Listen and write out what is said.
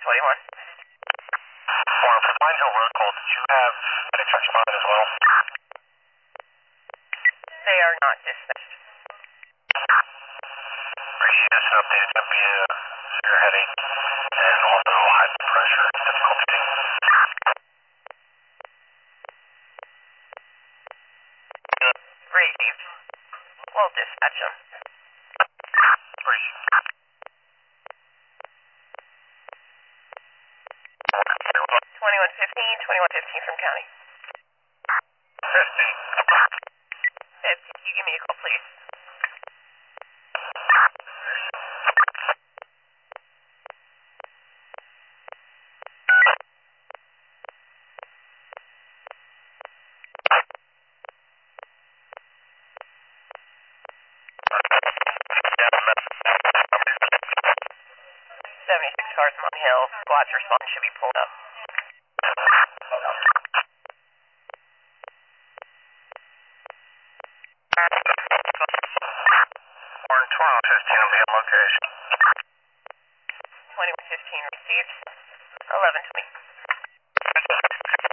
1121. For Pine Hill Road call, did you have medics respond as well? They are not dispatched. Appreciate this update. It's going to be a severe headache and also high blood pressure, difficulty. Received. We'll dispatch them. Appreciate it. 2115 from county. 15. Ed, can you give me a call, please? Yeah, 76 cars on Hill. Squad's response should be pulled up. Warren 2115 will be on location. 2115 received. 1120.